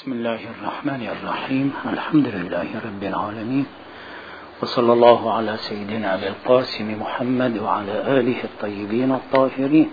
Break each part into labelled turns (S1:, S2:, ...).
S1: بسم الله الرحمن الرحيم. الحمد لله رب العالمين، وصلى الله على سيدنا أبي القاسم محمد وعلى آله الطيبين الطاهرين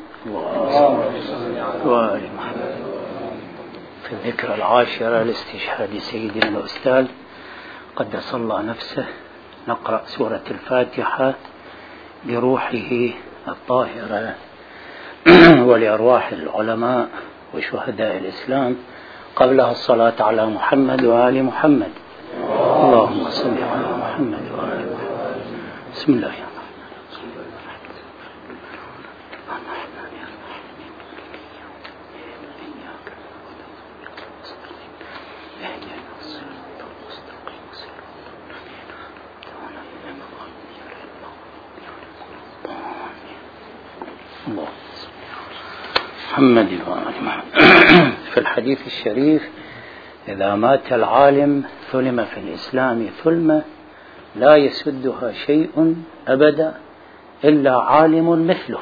S1: وآل محمد. في الذكرى العاشرة لاستشهاد سيدنا الأستاذ قدس الله نفسه نقرأ سورة الفاتحة بروحه الطاهرة ولأرواح العلماء وشهداء الإسلام، قبلها الصلاة على محمد وآل محمد. اللهم صل على محمد وآل محمد. بسم الله محمد وآل محمد. في الحديث الشريف: إذا مات العالم ثلم في الإسلام ثلمة لا يسدها شيء أبدا إلا عالم مثله.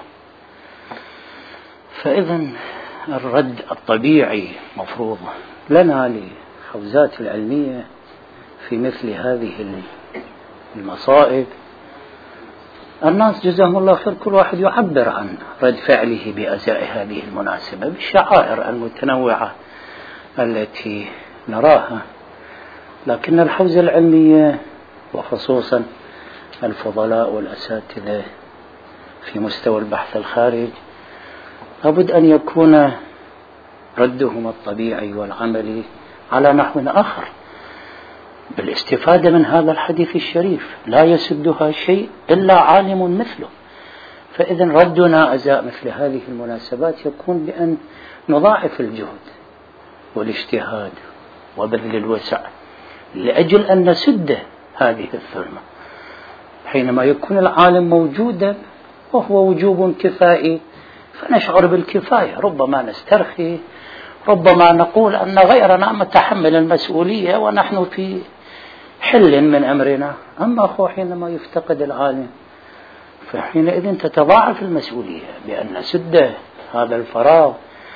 S1: فإذا الرد الطبيعي مفروض لنا للحوزات العلمية في مثل هذه المصائب. الناس جزاهم الله خير كل واحد يعبر عن رد فعله بأزاء هذه المناسبة بالشعائر المتنوعة التي نراها، لكن الحوزة العلمية وخصوصا الفضلاء والأساتذة في مستوى البحث الخارج لابد أن يكون ردهم الطبيعي والعملي على نحو آخر، بالاستفادة من هذا الحديث الشريف: لا يسدها شيء إلا عالم مثله. فإذا ردنا أزاء مثل هذه المناسبات يكون بأن نضاعف الجهد والاجتهاد وبذل الوسع لأجل أن نسد هذه الثلمة. حينما يكون العالم موجودا وهو وجوب كفائي فنشعر بالكفاية، ربما نسترخي، ربما نقول أن غيرنا متحمل المسؤولية ونحن في حل من أمرنا. أما حينما يفتقد العالم فحينئذ تتضاعف المسؤولية بأن نسد هذا الفراغ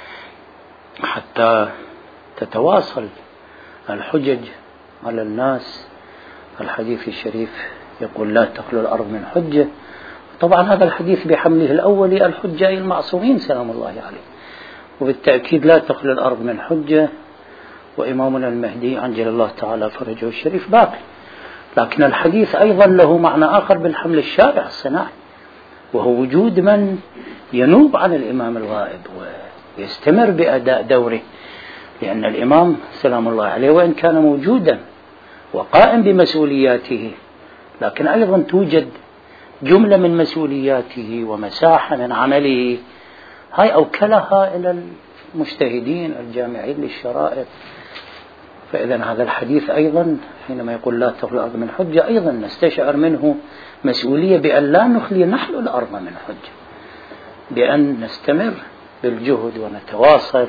S1: حتى تتواصل الحجج على الناس. الحديث الشريف يقول: لا تخلو الأرض من حجة. طبعا هذا الحديث بحمله الأولي الحجة المعصومين سلام الله عليه، وبالتأكيد لا تخلو الأرض من حجة، وإمامنا المهدي عجل الله تعالى فرجه الشريف باقي. لكن الحديث أيضا له معنى آخر بالحمل الشارع الصناعي، وهو وجود من ينوب عن الإمام الغائب ويستمر بأداء دوره، لأن الإمام سلام الله عليه وإن كان موجودا وقائم بمسؤولياته لكن أيضا توجد جملة من مسؤولياته ومساحة من عمله هاي أوكلها إلى المجتهدين الجامعين للشرائع. فإذا هذا الحديث أيضا حينما يقول لا تخلو الأرض من حجة أيضا نستشعر منه مسؤولية بأن لا نخلي نحن الأرض من حجة، بأن نستمر بالجهد ونتواصل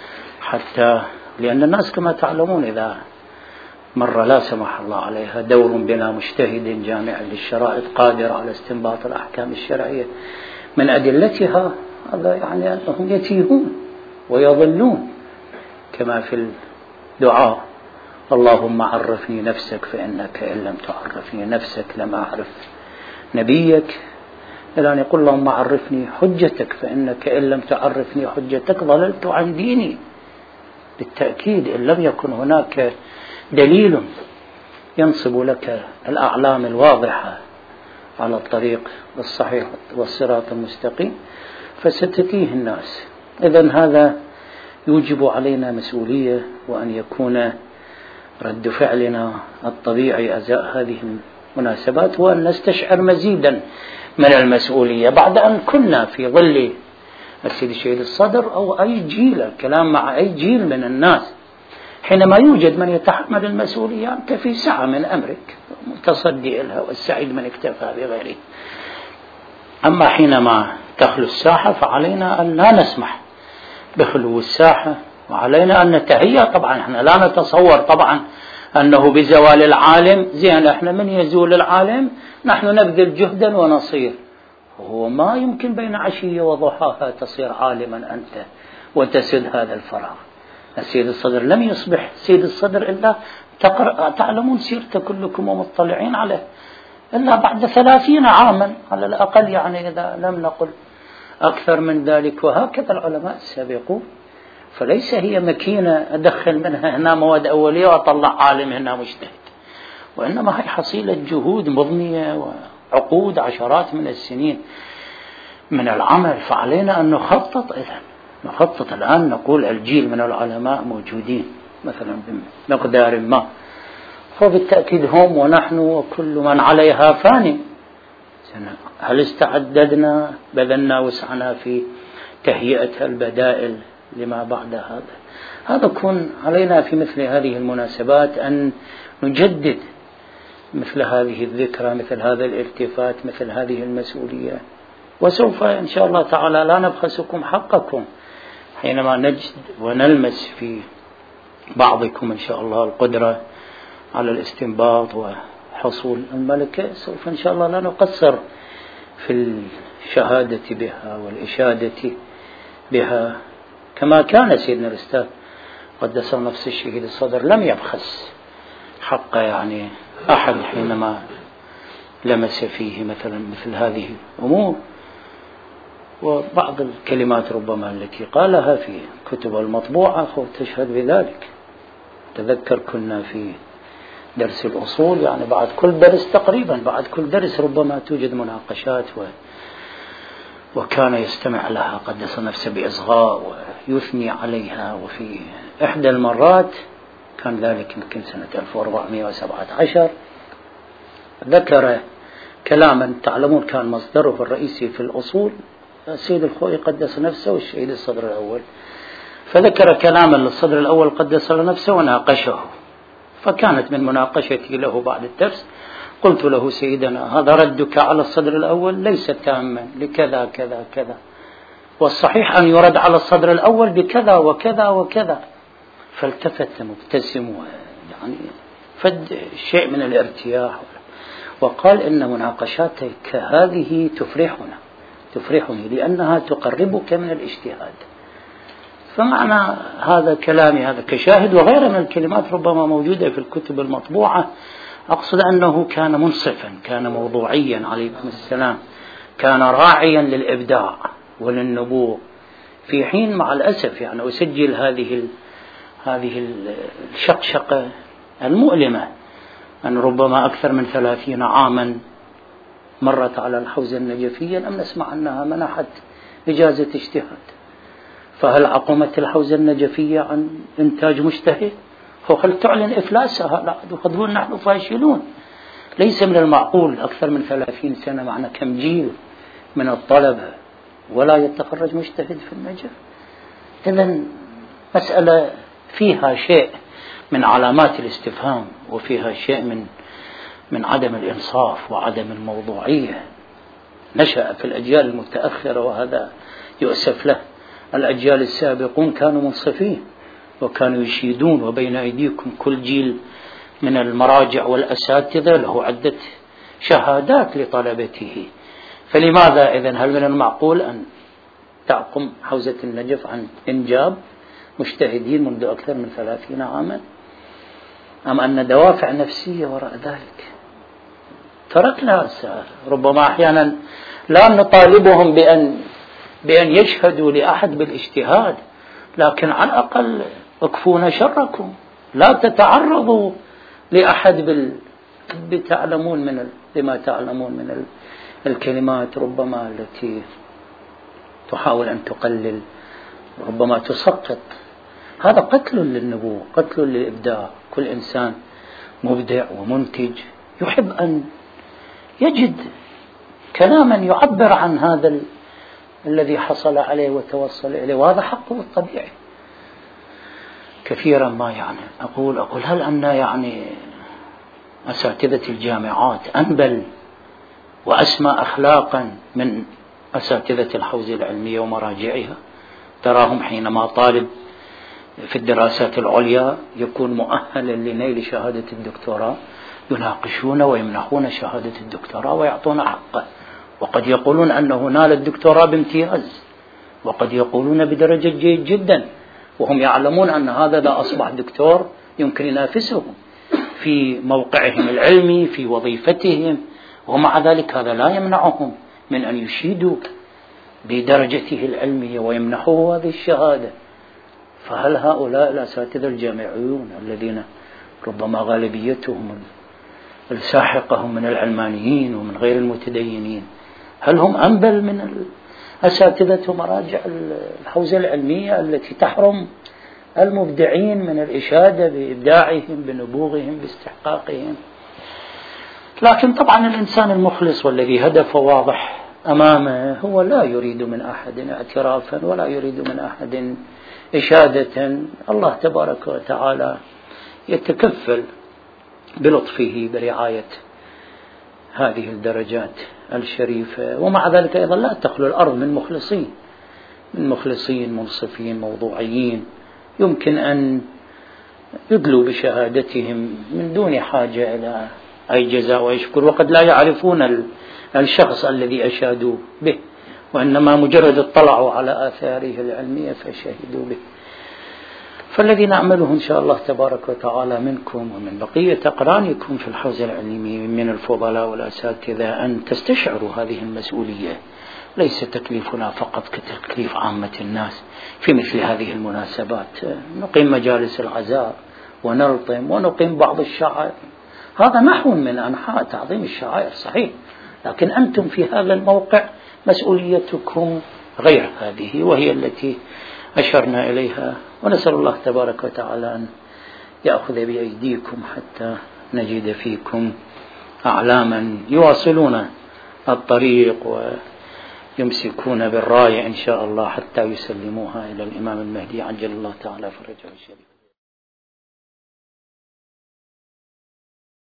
S1: حتى، لأن الناس كما تعلمون إذا مر لا سمح الله عليها دور بلا مجتهد جامع للشرائع قادر على استنباط الأحكام الشرعية من أدلتها، هذا يعني أنهم يتيهون ويضلون. كما في الدعاء: اللهم عرفني نفسك فإنك إن لم تعرفني نفسك لم أعرف نبيك، إلى أن يقول: اللهم عرفني حجتك فإنك إن لم تعرفني حجتك ضللت عن ديني. بالتأكيد إن لم يكن هناك دليل ينصب لك الأعلام الواضحة على الطريق الصحيح والصراط المستقيم فستتيه الناس. إذن هذا يوجب علينا مسؤولية، وأن يكون رد فعلنا الطبيعي أزاء هذه المناسبات، وأن نستشعر مزيدا من المسؤولية بعد أن كنا في ظل السيد الشهيد الصدر أو أي جيل، الكلام مع أي جيل من الناس. حينما يوجد من يتحمل المسؤولية أنت في سعة من أمرك متصدي لها، والسعيد من اكتفى بغيره. أما حينما تخلو الساحة فعلينا أن لا نسمح بخلو الساحة، وعلينا أن نتهيأ. طبعا احنا لا نتصور طبعا أنه بزوال العالم زين، احنا من يزول العالم نحن نبذل جهدا ونصير. هو ما يمكن بين عشية وضحاها تصير عالما أنت وتسد هذا الفراغ. السيد الصدر لم يصبح سيد الصدر إلا تعلمون سيرته كلكم ومطلعين عليه إلا بعد 30 عاما على الأقل، يعني إذا لم نقل أكثر من ذلك. وهكذا العلماء السابقون، فليس هي مكينة أدخل منها هنا مواد أولية وأطلع عالم هنا مجتهد، وإنما هي حصيلة جهود مضنية وعقود عشرات من السنين من العمل. فعلينا أن نخطط نخطط الآن، نقول الجيل من العلماء موجودين مثلا بمقدار ما، فبالتأكيد هم ونحن وكل من عليها فاني. هل استعددنا بذلنا وسعنا في تهيئة البدائل لما بعد هذا؟ هذا يكون علينا في مثل هذه المناسبات أن نجدد مثل هذه الذكرى، مثل هذا الالتفات، مثل هذه المسؤولية. وسوف إن شاء الله تعالى لا نبخسكم حقكم حينما نجد ونلمس في بعضكم إن شاء الله القدرة على الاستنباط وحصول الملكة. سوف إن شاء الله لا نقصر في الشهادة بها والإشادة بها، كما كان سيدنا الأستاذ قدس نفس الشهيد الصدر لم يبخس حق يعني أحد حينما لمس فيه مثل هذه الأمور. وبعض الكلمات ربما التي قالها في كتب المطبوعة تشهد بذلك. تذكر كنا في درس الأصول، يعني بعد كل درس تقريبا، بعد كل درس ربما توجد مناقشات وكان يستمع لها قدس نفسه بإصغاء ويثني عليها. وفي إحدى المرات كان ذلك يمكن سنة 1417 ذكر كلاما تعلمون كان مصدره الرئيسي في الأصول السيد الخوئي قدس نفسه والشهيد الصدر الأول، فذكر كلاما للصدر الأول قدس نفسه وناقشه. فكانت من مناقشتي له بعد الدرس قلت له سيدنا هذا ردك على الصدر الأول ليس تاما لكذا كذا كذا، والصحيح أن يرد على الصدر الأول بكذا وكذا وكذا. فالتفت مبتسم يعني فد شيء من الارتياح وقال إن مناقشاتك هذه تفرحني لأنها تقربك من الاجتهاد. فمعنى هذا كلامي هذا كشاهد وغيره من الكلمات ربما موجودة في الكتب المطبوعة، أقصد أنه كان منصفا، كان موضوعيا عليكم السلام، كان راعيا للإبداع وللنبوغ، في حين مع الأسف يعني أسجل هذه الشقشقة المؤلمة أن ربما أكثر من 30 عاما مرت على الحوزة النجفية لم نسمع أنها منحت إجازة اجتهاد. فهل عقمت الحوزة النجفية عن إنتاج مجتهد؟ وهل تعلن إفلاسها؟ لا، وقد نحن فاشلون. ليس من المعقول أكثر من 30 سنة معنا كم جيل من الطلبة ولا يتخرج مجتهد في النجف. إذن مسألة فيها شيء من علامات الاستفهام، وفيها شيء من عدم الإنصاف وعدم الموضوعية. نشأ في الأجيال المتأخرة وهذا يؤسف له. الأجيال السابقون كانوا منصفين وكانوا يشيدون، وبين أيديكم كل جيل من المراجع والأساتذة له عدة شهادات لطلبته. فلماذا إذن هل من المعقول أن تعقم حوزة النجف عن إنجاب مجتهدين منذ أكثر من 30 عاما؟ أم أن دوافع نفسية وراء ذلك؟ تركنا ربما أحيانا لا نطالبهم بأن يشهدوا لأحد بالاجتهاد، لكن على الأقل اكفونا شركم، لا تتعرضوا لأحد بما تعلمون من الكلمات ربما التي تحاول أن تقلل، ربما تسقط. هذا قتل للنبوة، قتل للإبداع. كل إنسان مبدع ومنتج يحب أن يجد كلاما يعبر عن هذا الذي حصل عليه وتوصل إليه، وهذا حقه الطبيعي. كثيرا ما يعني أقول هل أن يعني أساتذة الجامعات أنبل وأسمى أخلاقا من أساتذة الحوزة العلمية ومراجعها؟ تراهم حينما طالب في الدراسات العليا يكون مؤهلا لنيل شهادة الدكتوراه يناقشون ويمنحون شهادة الدكتوراه ويعطون حقه، وقد يقولون أنه نال الدكتوراه بامتياز، وقد يقولون بدرجة جيد جدا، وهم يعلمون أن هذا لا أصبح دكتور يمكن ينافسهم في موقعهم العلمي في وظيفتهم، ومع ذلك هذا لا يمنعهم من أن يشيدوا بدرجته العلمية ويمنحوه هذه الشهادة. فهل هؤلاء الأساتذة الجامعيون الذين ربما غالبيتهم الساحقة من العلمانيين ومن غير المتدينين، هل هم أنبل من الأساتذة ومراجع الحوزة العلمية التي تحرم المبدعين من الإشادة بإبداعهم بنبوغهم باستحقاقهم؟ لكن طبعا الإنسان المخلص والذي هدفه واضح أمامه هو لا يريد من أحد اعترافا ولا يريد من أحد إشادة. الله تبارك وتعالى يتكفل بلطفه برعاية هذه الدرجات الشريفة، ومع ذلك أيضا لا تخلو الأرض من مخلصين منصفين موضوعيين يمكن أن يدلوا بشهادتهم من دون حاجة إلى أي جزاء ويشكر، وقد لا يعرفون الشخص الذي أشادوا به، وإنما مجرد اطلعوا على آثاره العلمية فشهدوا به. فالذي نعمله إن شاء الله تبارك وتعالى منكم ومن بقية أقرانكم في الحوزة العلمية من الفضلاء والأساتذة أن تستشعروا هذه المسؤولية. ليس تكليفنا فقط كتكليف عامة الناس في مثل هذه المناسبات، نقيم مجالس العزاء ونلطم ونقيم بعض الشعائر، هذا نحو من أنحاء تعظيم الشعائر صحيح، لكن أنتم في هذا الموقع مسؤوليتكم غير هذه، وهي التي أشرنا إليها. ونسأل الله تبارك وتعالى أن يأخذ بأيديكم حتى نجد فيكم أعلاما يواصلون الطريق ويمسكون بالراية إن شاء الله حتى يسلموها إلى الإمام المهدي عجل الله تعالى فرجه الشريف.